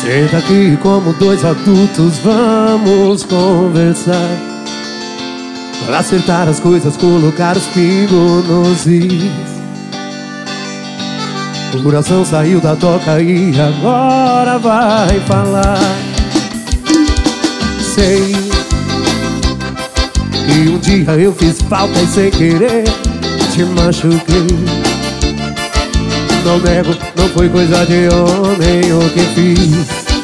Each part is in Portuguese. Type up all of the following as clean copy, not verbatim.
Senta aqui como dois adultos, vamos conversar. Pra acertar as coisas, colocar os pingos nos is. O coração saiu da toca e agora vai falar. Sei que um dia eu fiz falta e sem querer te machuquei. Não nego, não foi coisa de homem o que fiz.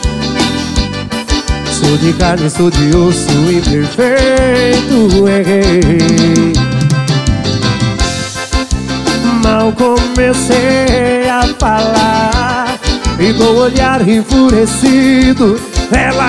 Sou de carne, sou de osso, imperfeito, errei. Mal comecei a falar e com o olhar enfurecido ela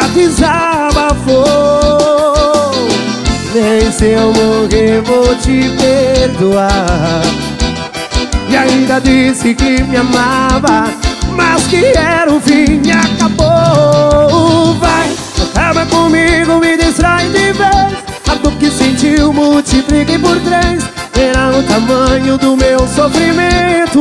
desabafou. Nem se eu morrer vou te perdoar. E ainda disse que me amava, mas que era o fim e acabou. Vai, acaba comigo, me distrai de vez. A dor que sentiu multiplique por 3. Verá o tamanho do meu sofrimento.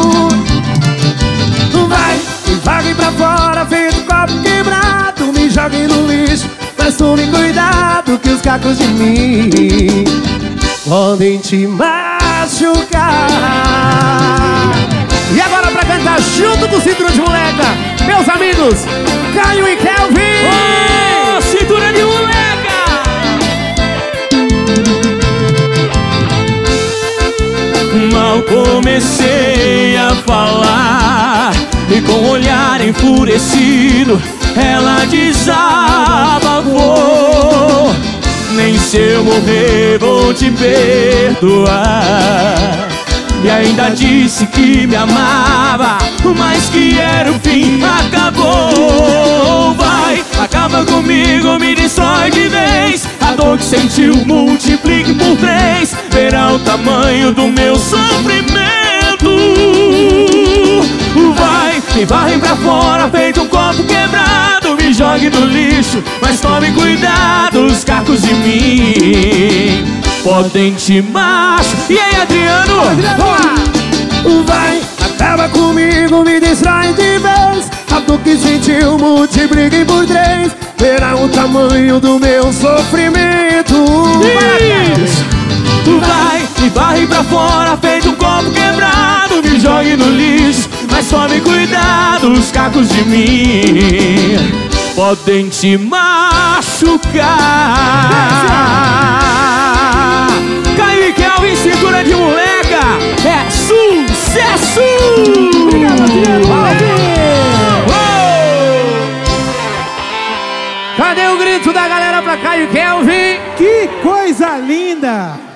Vai, me varre pra fora, feito copo quebrado. Me jogue no lixo, mas tome cuidado, que os cacos de mim podem te machucar. E agora pra cantar junto com o Cintura de Moleca, meus amigos Caio e Kelvin. Oh, Cintura de Moleca! Mal comecei a falar e com o olhar enfurecido ela desabafou. Nem se eu morrer vou te perdoar. E ainda disse que me amava, mas que era o fim, acabou. Vai, acaba comigo, me destrói de vez. A dor que sentiu multiplique por 3. Verá o tamanho do meu sofrimento. Vai, me varre pra fora, feito um copo quebrado. Me jogue no lixo, mas tome cuidado, os cacos de mim podem te machucar. E aí, Adriano? Vai, acaba comigo, me distrai de vez. A dor que sentiu multiplique por 3. Verá o tamanho do meu sofrimento. Vai, me varre pra fora, feito um copo quebrado. Me jogue no lixo, mas tome cuidado, os cacos de mim podem te machucar. Caio e Kelvin, Cintura de Moleca, é sucesso! Obrigado, Adriano. Cadê o grito da galera pra Caio e Kelvin? Que coisa linda!